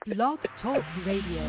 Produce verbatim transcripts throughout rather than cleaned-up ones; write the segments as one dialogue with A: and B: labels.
A: Blog Talk Radio.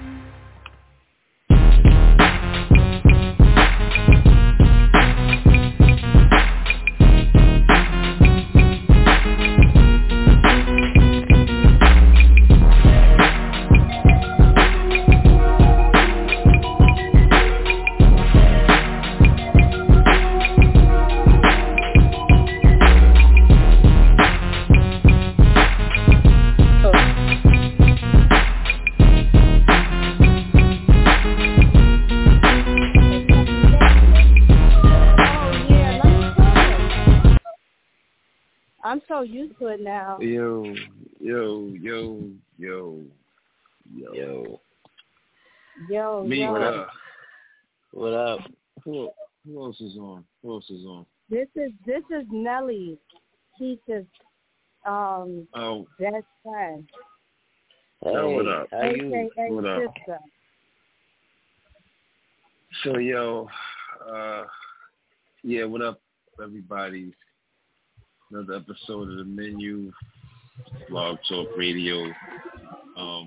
B: I'm so used to it now.
C: Yo, yo, yo, yo, yo.
B: Yo,
C: Me,
B: yo.
C: what up?
D: What up?
C: Who, who else is on? Who else is on?
B: This is this is Nelly, Keisha's um
C: Oh,
B: best friend.
D: Hey,
C: yo, what up?
D: how you?
B: A K A
C: What up?
B: sister.
C: So, yo, uh, yeah, what up, everybody? Another episode of the Menu, Blog Talk Radio. Um,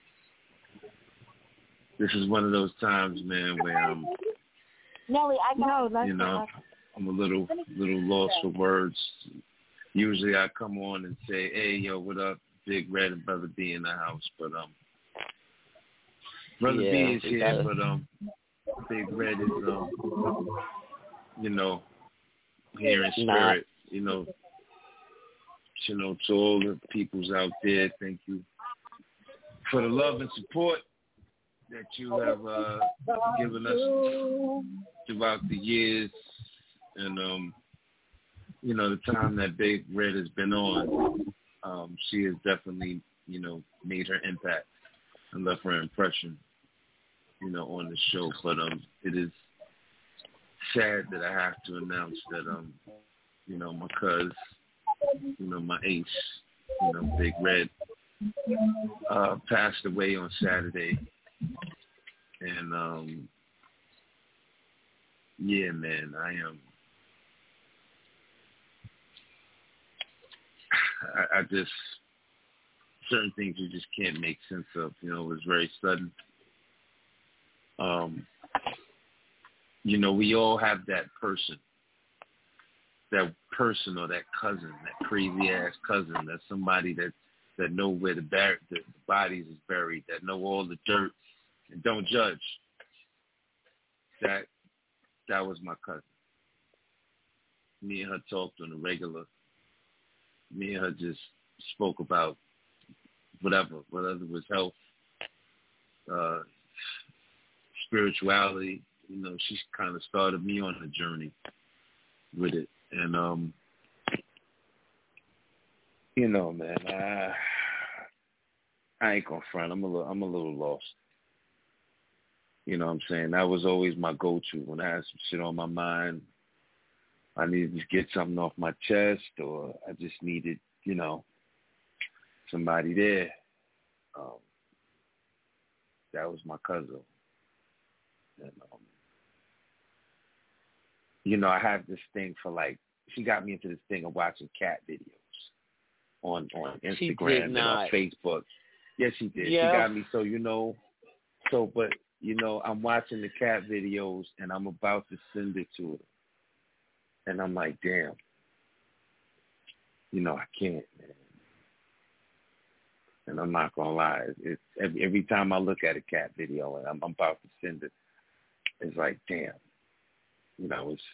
C: this is one of those times, man, where I'm,
B: Nelly, I know.
C: you know, I'm a little, little lost for words. Usually, I come on and say, "Hey, yo, what up, Big Red and Brother B in the house," but um, Brother
D: Yeah,
C: B is
D: we
C: here,
D: gotta-
C: but um, Big Red is um, you know, here in
D: Not.
C: spirit, you know. You know, to all the peoples out there, thank you for the love and support that you have uh, given us throughout the years, and um, you know, the time that Big Red has been on. Um, she has definitely, you know, made her impact and left her impression, you know, on the show. But um, it is sad that I have to announce that um, you know, my cuz. You know, my ace, you know, Big Red, uh, passed away on Saturday. And, um, yeah, man, I am, I, I just, certain things you just can't make sense of. You know, it was very sudden. Um, you know, we all have that person. That person or that cousin, that crazy ass cousin, that somebody that that know where the, bar- the bodies is buried, that know all the dirt and don't judge. That that was my cousin. Me and her talked on a regular. Me and her just spoke about whatever, whether it was health, uh, spirituality. You know, she kind of started me on the journey with it. And, um, you know, man, I, I ain't gonna front. I'm a little, I'm a little lost. You know what I'm saying? That was always my go-to when I had some shit on my mind. I needed to get something off my chest, or I just needed, you know, somebody there. Um, that was my cousin. And, um, you know, I have this thing for like, she got me into this thing of watching cat videos on, on Instagram and on Facebook. Yes, she did.
D: Yeah.
C: She got me, so, you know, so, but, you know, I'm watching the cat videos and I'm about to send it to her. And I'm like, damn, you know, I can't, man. And I'm not going to lie. It's, every, every time I look at a cat video and I'm, I'm about to send it, it's like, damn. You know, it's,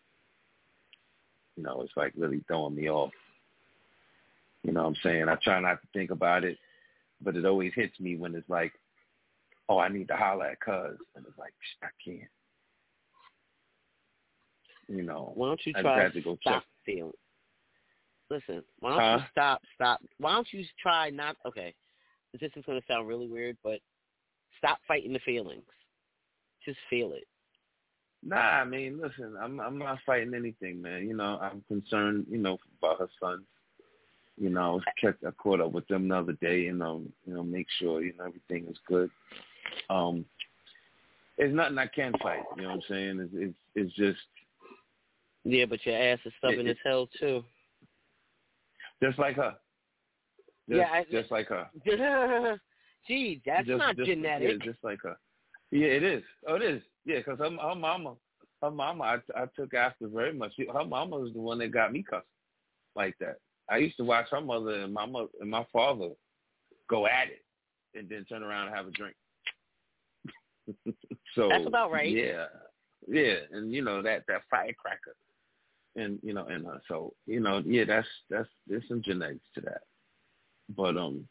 C: you know, it's like really throwing me off. You know what I'm saying? I try not to think about it, but it always hits me when it's like, oh, I need to holler at cuz. And it's like, I can't. You know,
D: Why don't you
C: I
D: try
C: just had to go
D: stop
C: check.
D: feeling? Listen, why don't
C: Huh?
D: you stop, stop? Why don't you try not, okay, this is going to sound really weird, but stop fighting the feelings. Just feel it.
C: Nah, I mean, listen, I'm I'm not fighting anything, man. You know, I'm concerned, you know, about her son. You know, I was kept, I caught up with them the other day, and um, you know, make sure you know everything is good. Um, there's nothing I can fight. You know what I'm saying? It's it's, it's just.
D: Yeah, but your ass is stubborn
C: it,
D: as hell too.
C: Just like her. Just,
D: Yeah, I,
C: just like her.
D: Gee, that's
C: just,
D: not
C: just,
D: genetic.
C: Yeah, just like a, yeah, it is. Oh, it is. Yeah, because her, her mama, her mama, I, I took after very much. Her mama was the one that got me cussing like that. I used to watch her mother and my mother and my father go at it, and then turn around and have a drink. So
D: that's about right.
C: Yeah, yeah, and you know that that firecracker, and you know, and uh, so you know, yeah, that's that's there's some genetics to that, but um.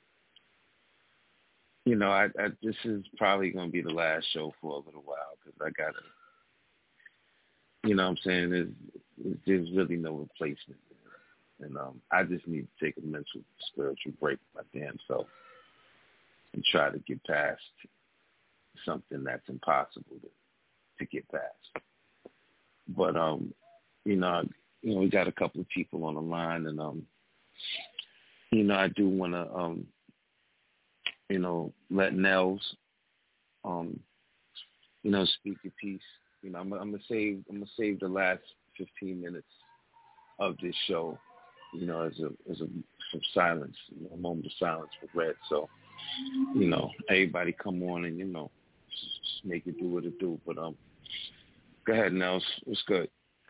C: You know, I, I this is probably going to be the last show for a little while because I got to, you know what I'm saying, there's, there's really no replacement there. And um, I just need to take a mental, spiritual break with my damn self and try to get past something that's impossible to, to get past. But, um, you know, you know, we got a couple of people on the line, and, um, you know, I do want to, um, you know, let Nels, um, you know, speak your piece. You know, I'm, I'm gonna save, I'm gonna save the last fifteen minutes of this show, you know, as a, as a some silence, you know, a moment of silence for Red. So, you know, everybody come on and you know, just make it do what it do. But um, go ahead, Nels. What's good?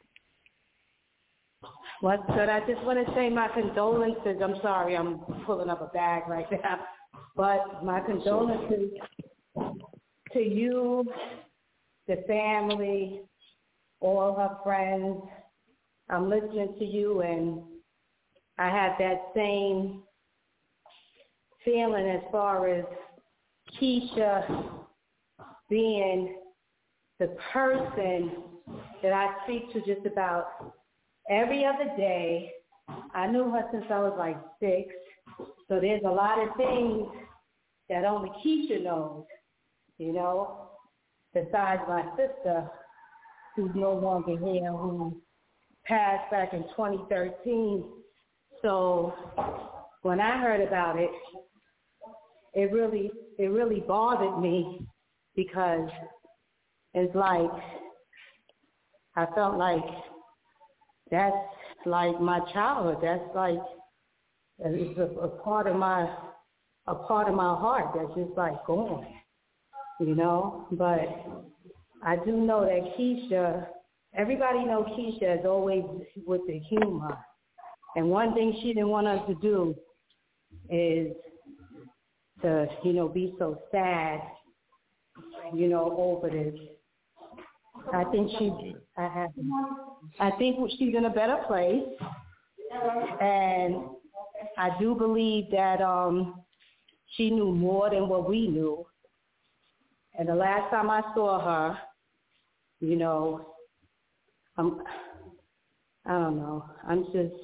B: What's good? I just want to say my condolences. I'm sorry, I'm pulling up a bag right now. But my condolences to you, the family, all her friends. I'm listening to you, and I have that same feeling as far as Keisha being the person that I speak to just about every other day. I knew her since I was like six. So there's a lot of things that only Keisha knows, you know, besides my sister, who's no longer here, who passed back in twenty thirteen. So when I heard about it, it really, it really bothered me because it's like, I felt like that's like my childhood. That's like, it's a, a part of my, a part of my heart that's just like gone, you know. But I do know that Keisha, everybody knows Keisha is always with the humor. And one thing she didn't want us to do is to, you know, be so sad, you know, over this. I think she, I have, I think she's in a better place, and I do believe that um, she knew more than what we knew. And the last time I saw her, you know, I'm, I don't know, I'm just,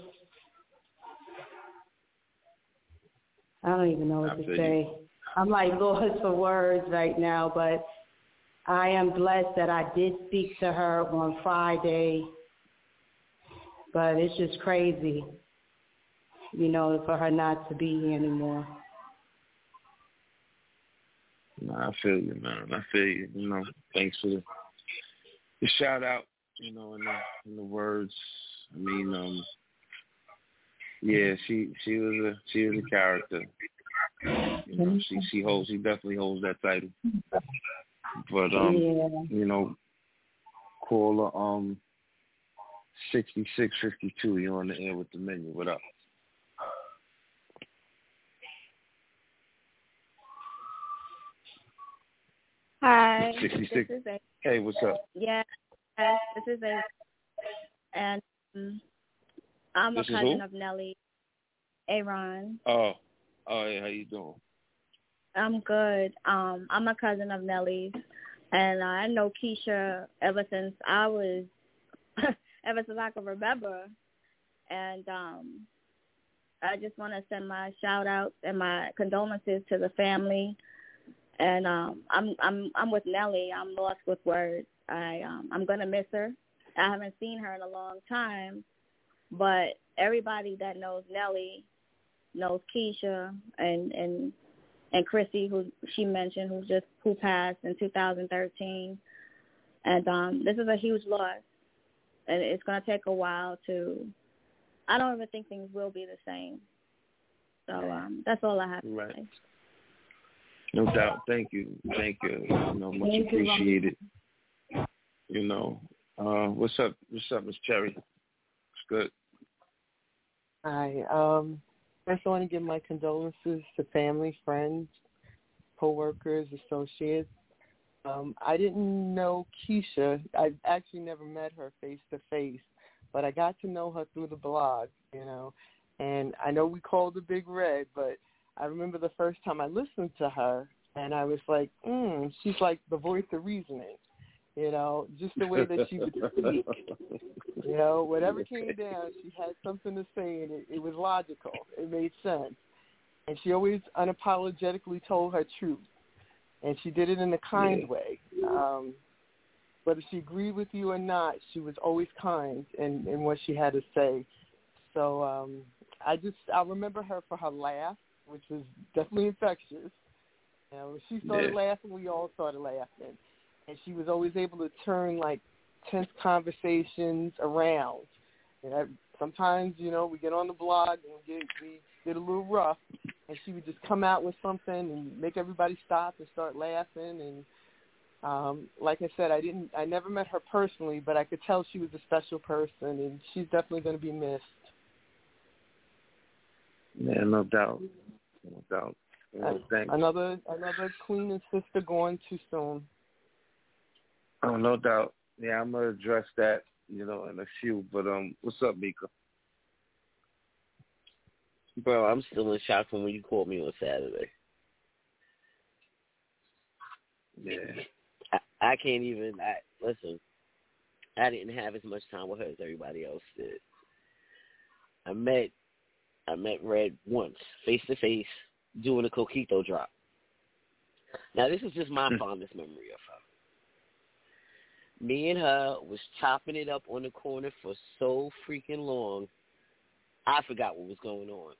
B: I don't even know what to say. I'm like lost for words right now, but I am blessed that I did speak to her on Friday, but it's just crazy, you know, for her not to be here anymore.
C: No, I feel you, man. I feel you. You know, thanks for the, the shout out, you know, in the, in the words. I mean, um, yeah, she she was a she was a character. You know, she she holds she definitely holds that title. But um,
B: yeah.
C: you know, caller um sixty six fifty two. You're on the air with the menu. What up?
E: Hi.
C: sixty-six.
E: This is a,
C: hey, what's up?
E: yeah, yes, this is a, and um, I'm
C: This
E: a
C: is
E: cousin
C: who?
E: of Nelly, Aaron.
C: Oh, oh, yeah. How you doing?
E: I'm good. Um, I'm a cousin of Nelly's, and I know Keisha ever since I was, ever since I can remember, and um, I just want to send my shout outs and my condolences to the family. And um, I'm I'm I'm with Nelly. I'm lost with words. I um, I'm gonna miss her. I haven't seen her in a long time, but everybody that knows Nelly knows Keisha and and and Chrissy, who she mentioned, who just who passed in two thousand thirteen. And um, this is a huge loss, and it's gonna take a while to. I don't even think things will be the same. So um, that's all I have to
C: right.
E: say.
C: No doubt. Thank you. Thank you. You know, much
B: Thank you,
C: appreciated. You know, uh, what's up? What's up, Miss Cherry? It's good.
F: Hi. Um, first, I want to give my condolences to family, friends, co-workers, associates. Um, I didn't know Keisha. I actually never met her face to face, but I got to know her through the blog, you know. And I know we called her Big Red, but I remember the first time I listened to her, and I was like, mm, she's like the voice of reasoning, you know, just the way that she would speak. You know, whatever came down, she had something to say, and it, it was logical. It made sense. And she always unapologetically told her truth. And she did it in a kind
C: yeah.
F: way. Um, whether she agreed with you or not, she was always kind in, in what she had to say. So um, I just, I remember her for her laugh, which was definitely infectious. You know, when she started
C: yeah.
F: laughing, we all started laughing. And she was always able to turn, like, tense conversations around. And I, sometimes, you know, we get on the blog and get, we get a little rough, and she would just come out with something and make everybody stop and start laughing. And um, like I said, I didn't, I never met her personally, but I could tell she was a special person, and she's definitely going to be missed.
C: Yeah, no doubt, no doubt. Well, thanks.
F: Another, another queen and sister going too soon.
C: Oh, no doubt. Yeah, I'm gonna address that, you know, in a few. But um, what's up, Mika?
D: Bro, I'm still in shock from when you called me on Saturday.
C: Yeah.
D: I, I can't even, I, listen, I didn't have as much time with her as everybody else did. I met, I met Red once, face to face, doing a Coquito drop. Now, this is just my fondest memory of her. Me and her was chopping it up on the corner for so freaking long, I forgot what was going on.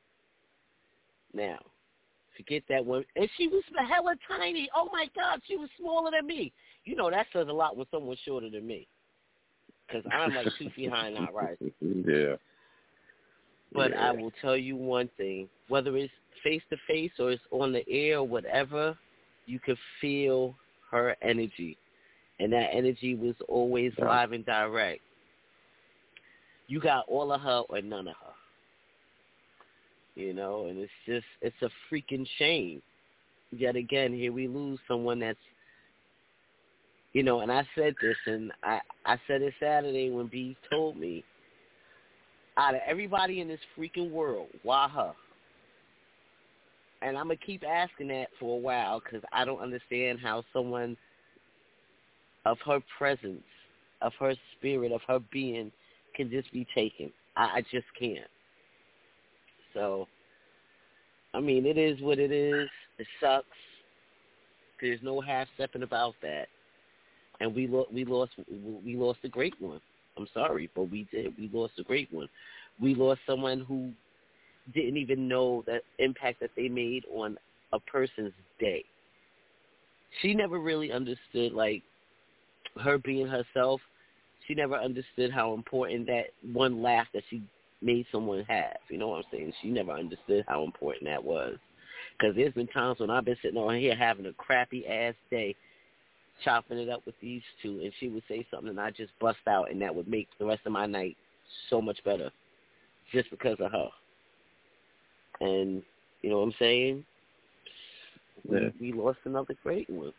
D: Now, forget that one. And she was hella tiny. Oh, my God, she was smaller than me. You know, that says a lot when someone's shorter than me. Because I'm like two feet high and not rising.
C: Yeah.
D: But
C: yeah.
D: I will tell you one thing. Whether it's face-to-face or it's on the air or whatever, you could feel her energy. And that energy was always
C: yeah.
D: live and direct. You got all of her or none of her. You know, and it's just, it's a freaking shame. Yet again, here we lose someone that's, you know, and I said this, and I, I said it Saturday when B told me, out of everybody in this freaking world, why her? And I'm going to keep asking that for a while because I don't understand how someone of her presence, of her spirit, of her being can just be taken. I, I just can't. So, I mean, it is what it is. It sucks. There's no half-stepping about that. And we, lo- we lost we lost a great one. I'm sorry, but we did. We lost a great one. We lost someone who didn't even know the impact that they made on a person's day. She never really understood, like, her being herself. She never understood how important that one laugh that she made someone have. You know what I'm saying? She never understood how important that was. Because there's been times when I've been sitting on here having a crappy-ass day, chopping it up with these two, and she would say something and I just bust out, and that would make the rest of my night so much better just because of her. And, you know what I'm saying?
C: Yeah.
D: We, we lost another great one.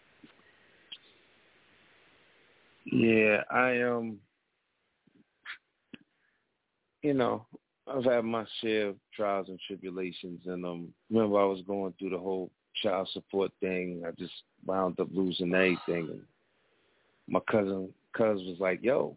C: Yeah, I um, you know, I've had my share of trials and tribulations, and um, remember I was going through the whole child support thing. I just wound up losing everything, and my cousin, cousin was like, "Yo,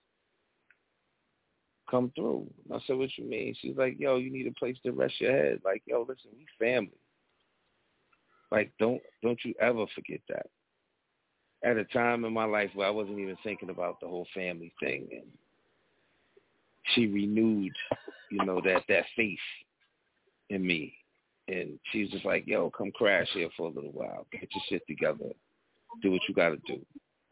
C: come through." And I said, "What you mean?" She's like, "Yo, you need a place to rest your head. Like, yo, listen, we family. Like, don't don't you ever forget that." At a time in my life where I wasn't even thinking about the whole family thing, and she renewed, you know, that, that faith in me. And she was just like, yo, come crash here for a little while. Get your shit together. Do what you got to do.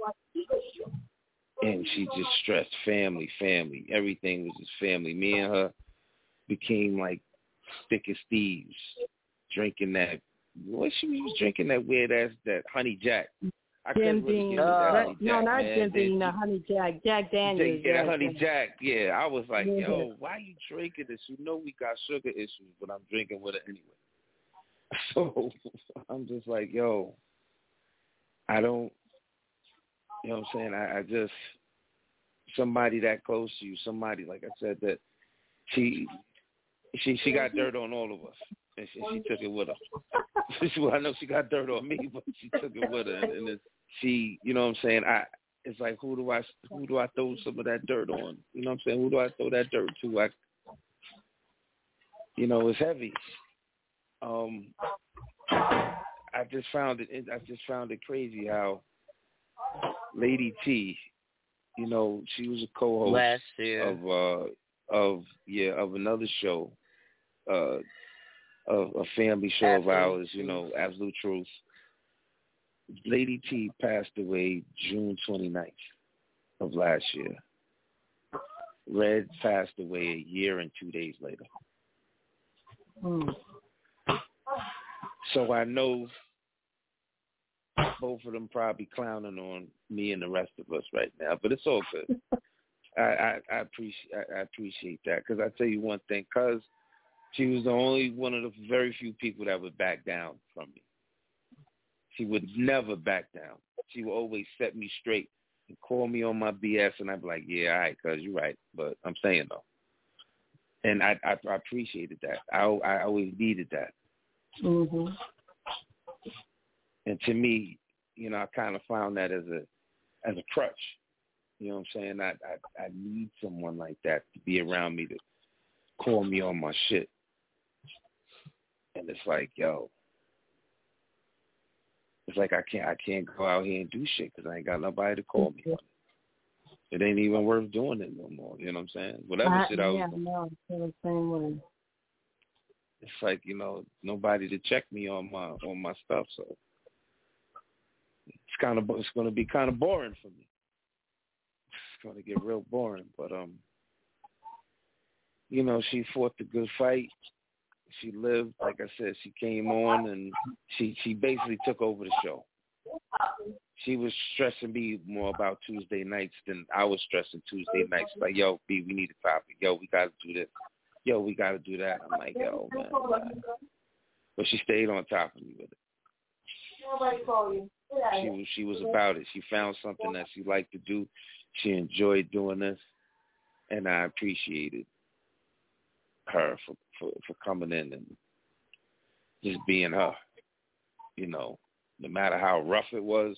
C: And she just stressed family, family. Everything was just family. Me and her became like thick as thieves, drinking that what she was drinking that weird ass that Honey Jack. I
B: Jim
C: couldn't really
B: Beam.
C: get into that
B: Uh,
C: Honey
B: no,
C: Jack,
B: not
C: man.
B: Jim Beam.
C: Then
B: The Honey Jack. Jack Daniels.
C: Yeah,
B: yeah,
C: Honey
B: yeah.
C: Jack. Yeah, I was like,
B: Yeah.
C: yo, why you drinking this? You know we got sugar issues, but I'm drinking with it anyway. So I'm just like, yo, I don't, you know what I'm saying? I, I just, somebody that close to you, somebody, like I said, that she, she, she got dirt on all of us, and she, she took it with her. Well, I know she got dirt on me, but she took it with her, and, and it's, she, you know what I'm saying? I, it's like, who do I, who do I throw some of that dirt on? You know what I'm saying? Who do I throw that dirt to? I, you know, it's heavy. Um, I just found it. I just found it crazy how Lady T, you know, she was a co-host
D: last year
C: of uh, of yeah of another show, uh, of a family show
D: Absolute
C: of ours.
D: Truth.
C: You know, Absolute Truth. Lady T passed away June twenty-ninth of last year. Red passed away a year and two days later.
B: Hmm.
C: So I know both of them probably clowning on me and the rest of us right now, but it's all good. I, I, I appreciate I, I appreciate that because I tell you one thing, because she was the only one of the very few people that would back down from me. She would never back down. She would always set me straight and call me on my B S, and I'd be like, yeah, all right, cuz you're right, but I'm saying though. And I, I, I appreciated that. I, I always needed that.
B: Mm-hmm.
C: And to me, you know, I kind of found that as a as a crutch. You know what I'm saying? I, I I need someone like that to be around me to call me on my shit. And it's like, yo, it's like I can't I can't go out here and do shit because I ain't got nobody to call me on it. It ain't even worth doing it no more. You know what I'm saying? Whatever
B: I,
C: shit I was
B: yeah, no, I feel the same way.
C: It's like, you know, nobody to check me on my on my stuff, so it's kind of it's going to be kind of boring for me. It's going to get real boring, but um, you know, she fought the good fight. She lived, like I said, she came on and she she basically took over the show. She was stressing me more about Tuesday nights than I was stressing Tuesday nights. Like, yo, B, we need a topic. Yo, we got to do this. Yo, we got to do that. I'm like, yo, man. man. But she stayed on top of me with it. She was, she was about it. She found something that she liked to do. She enjoyed doing this, and I appreciated her for, for, for coming in and just being her. You know, no matter how rough it was,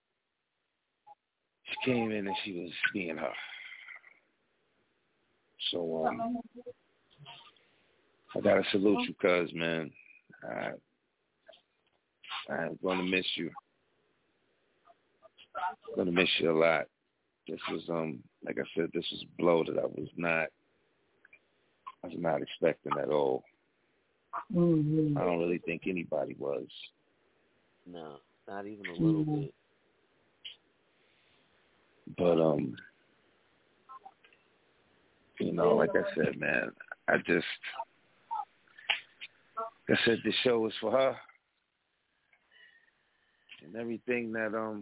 C: she came in and she was being her. So, um, I gotta salute you, cuz, man. I, I'm gonna miss you. I'm gonna miss you a lot. This was, um, like I said, this was a blow that I was not, I was not expecting at all.
B: Mm-hmm.
C: I don't really think anybody was.
D: No, not even a little
B: Mm-hmm.
D: bit.
C: But, um, you know, like I said, man, I just, like I said, the show was for her. And everything that, um,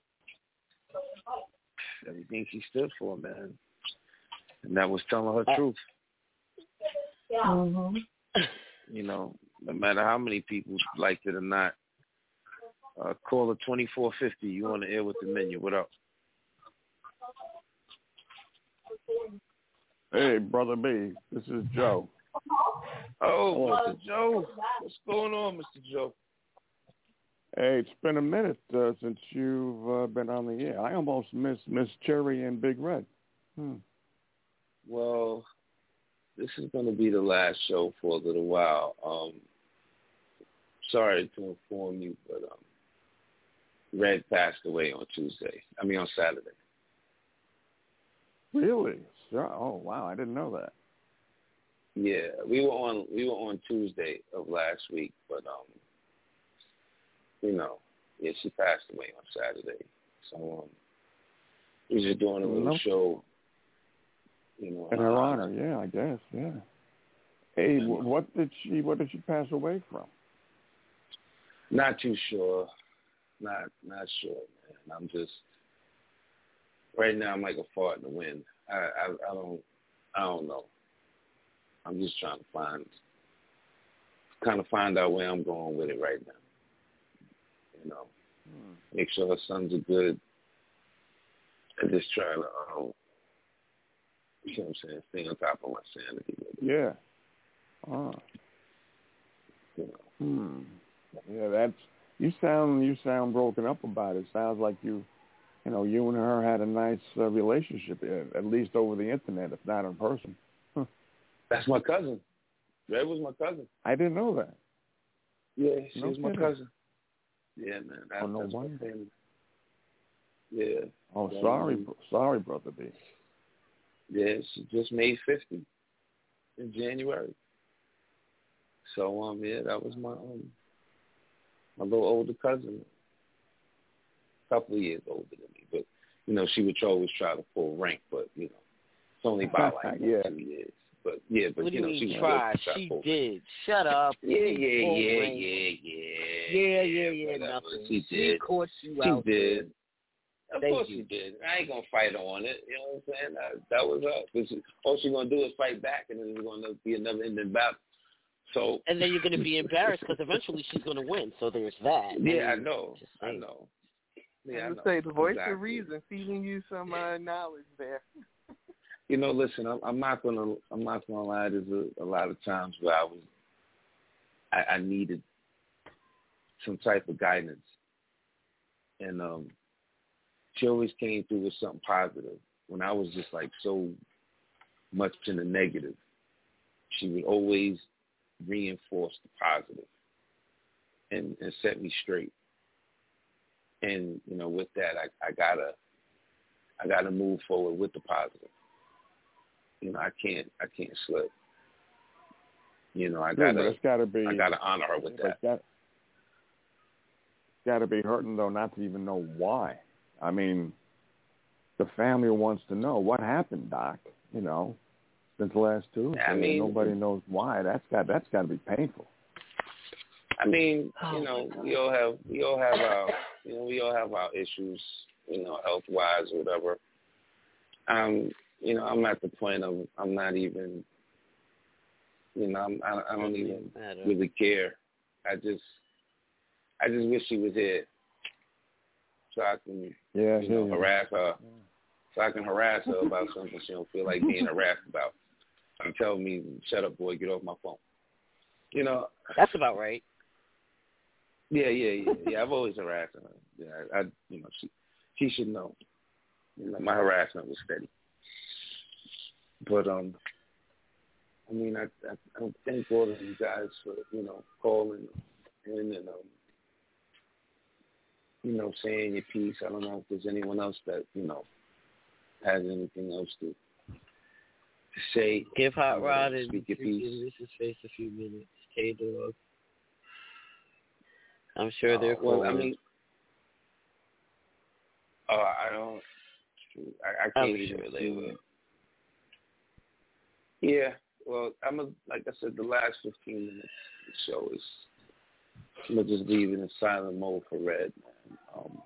C: everything she stood for, man. And that was telling her truth.
B: Mm-hmm.
C: You know, no matter how many people liked it or not, uh, call it twenty-four fifty. You on the air with the menu. What up?
G: Hey, Brother B, this is Joe.
C: Oh, Mister Joe. What's going on, Mister Joe?
G: Hey, it's been a minute uh, since you've uh, been on the air. I almost missed Miss Cherry and Big Red. Hmm.
C: Well, this is going to be the last show for a little while. Um, sorry to inform you, but um, Red passed away on Tuesday. I mean, on Saturday.
G: Really? Oh, wow, I didn't know that.
C: Yeah, we were on we were on Tuesday of last week, but um, you know, yeah, she passed away on Saturday. So um, we were just doing a little
G: No.
C: show, you know.
G: In her honor, yeah, I guess, yeah. Hey, w- what did she what did she pass away from?
C: Not too sure. Not not sure, man. I'm just right now. I'm like a fart in the wind. I I, I don't I don't know. I'm just trying to find kind of find out where I'm going with it right now. You know, hmm. make sure her sons are good. And just trying to, um, you know what I'm saying, stay on top of my sanity.
G: Yeah. Oh.
C: You know.
G: Hmm. Yeah, that's. You sound you sound broken up about it. Sounds like you, you know, you and her had a nice uh, relationship, at least over the internet, if not in person. Huh.
C: That's my cousin. Red was my cousin.
G: I didn't know that.
C: Yeah, she
G: no
C: was my
G: kidding.
C: cousin. Yeah, man. That,
G: oh, no
C: that's
G: wonder.
C: my family. Yeah.
G: Oh,
C: so,
G: sorry,
C: um,
G: sorry, brother B.
C: Yeah, she just made fifty in January. So um, yeah, that was my um, my little older cousin, a couple of years older than me. But you know, she would always try to pull rank, but you know, it's only about like
G: yeah.
C: two years. But yeah, but
D: what
C: you
D: do
C: know,
D: you
C: she
D: mean try?
C: would try
D: She
C: pull
D: did.
C: rank.
D: Shut up.
C: Yeah, yeah,
D: Pull
C: yeah,
D: rank.
C: yeah, yeah,
D: yeah, yeah, yeah.
C: whatever.
D: Nothing.
C: She
D: She
C: did.
D: caught you
C: She
D: out.
C: did.
D: There.
C: Of
D: Thank
C: course
D: you.
C: she did. I ain't gonna fight on it. You know what I'm saying? That, that was her. Cause all she's gonna do is fight back, and then there's gonna be another ending battle. So.
D: And then you're gonna be embarrassed because eventually she's gonna win. So there's that.
C: Yeah,
D: I,
C: I
D: mean,
C: know. I know. Yeah,
F: I
C: I
F: would
C: know.
F: say the voice
C: exactly.
F: of reason, feeding you some uh, knowledge there.
C: You know, listen, I'm, I'm not gonna, I'm not gonna lie. There's a, a lot of times where I was, I, I needed some type of guidance, and um, she always came through with something positive. When I was just like so much in the negative, she would always reinforce the positive and, and set me straight. And you know, with that, I, I gotta, I gotta move forward with the positive. You know, I can't, I can't slip. You know, I
G: yeah,
C: gotta,
G: but it's gotta be,
C: I gotta honor her with that.
G: It's gotta be hurting though, not to even know why. I mean, the family wants to know what happened, Doc. You know, since last Tuesday,
C: I mean,
G: nobody knows why. That's got, that's got to be painful.
C: I mean, you know, we all have, we all have our, you know, we all have our issues, you know, health wise or whatever. Um, you know, I'm at the point of, I'm not even, you know, I'm, I, I don't even really care. I just, I just wish she was here so I can,
G: yeah,
C: you know,
G: yeah.
C: harass her, so I can harass her about something she don't feel like being harassed about. And tell me, shut up, boy, get off my phone. You know,
D: that's about right.
C: Yeah, yeah, yeah, yeah. I've always harassed her. Yeah, I, you know, she, she should know. You know, my harassment was steady. But um, I mean, I, I, I thank all of you guys for, you know, calling in and um, you know, saying your piece. I don't know if there's anyone else that, you know, has anything else to to say.
D: Give Hot
C: you know,
D: Rod and
C: speak your piece.
D: Missus Face a few minutes. K-Dog. I'm sure they're
C: uh, well,
D: calling.
C: I mean, oh, I don't. I, I can't
D: I'm
C: even.
D: sure they will.
C: Yeah, well, I'm a, like I said, the last fifteen minutes of the show is I'm gonna just leave it in silent mode for Red, man. Um,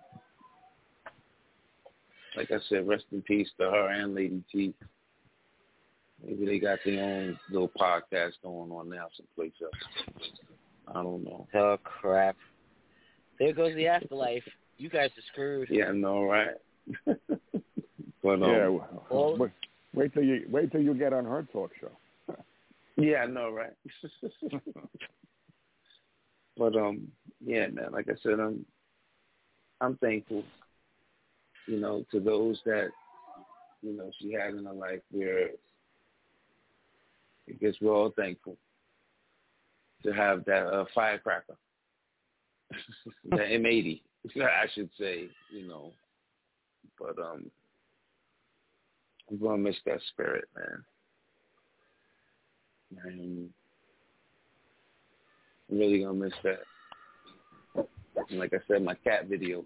C: like I said, rest in peace to her and Lady T. Maybe they got their own little podcast going on now someplace else. I don't know.
D: Oh crap! There goes the afterlife. You guys are screwed.
C: Yeah, I know, right? But um,
G: yeah.
D: Well,
G: wait, wait till you wait till you get on her talk show.
C: yeah, I know, right? But um, yeah, man. Like I said, I'm I'm thankful, you know, to those that, you know, she had in her life. Where I guess we're all thankful to have that uh, firecracker, the M eighty, I should say, you know. But um, I'm gonna miss that spirit, man. And I'm really gonna miss that. And like I said, my cat videos,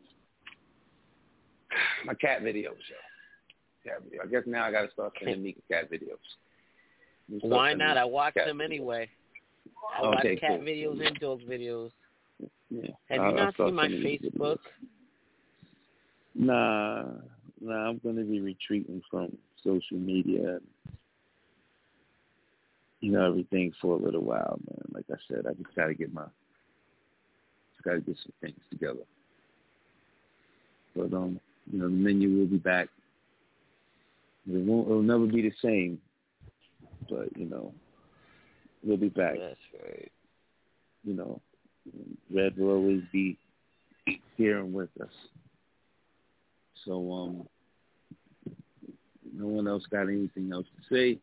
C: my cat videos, yo. Cat video. I guess now I gotta start sending Mika cat videos.
D: Why not? I watch them videos. anyway. I watch
C: okay,
D: cat
C: cool.
D: videos and dog videos.
C: Yeah.
D: Have
C: I'll,
D: you not
C: I'll
D: seen my
C: sending you the
D: Facebook?
C: videos. Nah, nah. I'm gonna be retreating from social media, and, you know, everything for a little while, man. Like I said, I just gotta get my, just gotta get some things together. But um, you know, the menu will be back. It won't. It'll never be the same. But you know, we'll be back.
D: That's right.
C: You know, Red will always be here and with us. So um, no one else got anything else to say.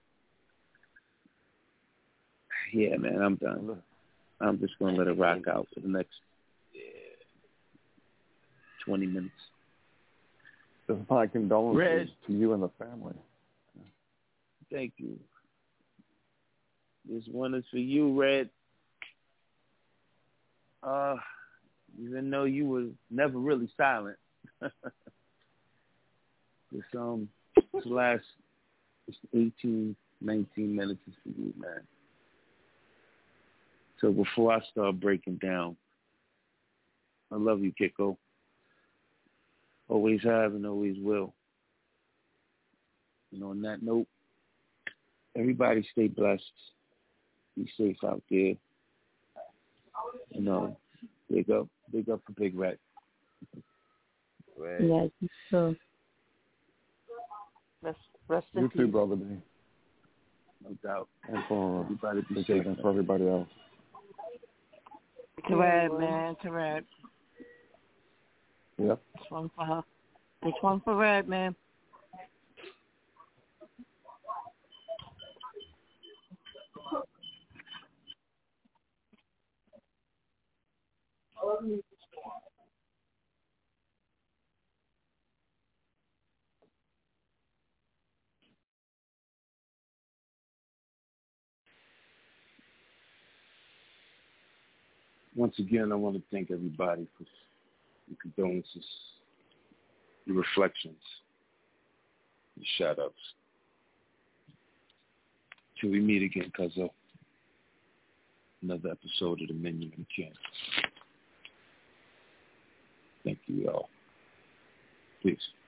C: Yeah, man, I'm done. I'm just gonna let it rock out for the next twenty minutes.
G: Just my condolences
C: Red.
G: to you and the family.
C: Thank you. This one is for you, Red. Uh, even though you were never really silent, this um, this last eighteen, nineteen minutes is for you, man. So before I start breaking down, I love you, Kiko. Always have and always will. And on that note, everybody stay blessed. Be safe out there. You know, big up, big up for Big Red.
D: Right.
F: Yes, so. Rest, rest in
G: You
F: peace.
G: too, Brother B.
C: No doubt.
G: And for
C: Everybody be
G: be
C: safe.
G: and for everybody else.
F: To Red, man, to Red.
G: Yep.
F: This one for her. This one for Red, man.
C: Once again, I want to thank everybody for your condolences, your reflections, your shout-outs. Till we meet again, cuzzo. Another episode of The Menu and Ken. Thank you, y'all. Peace.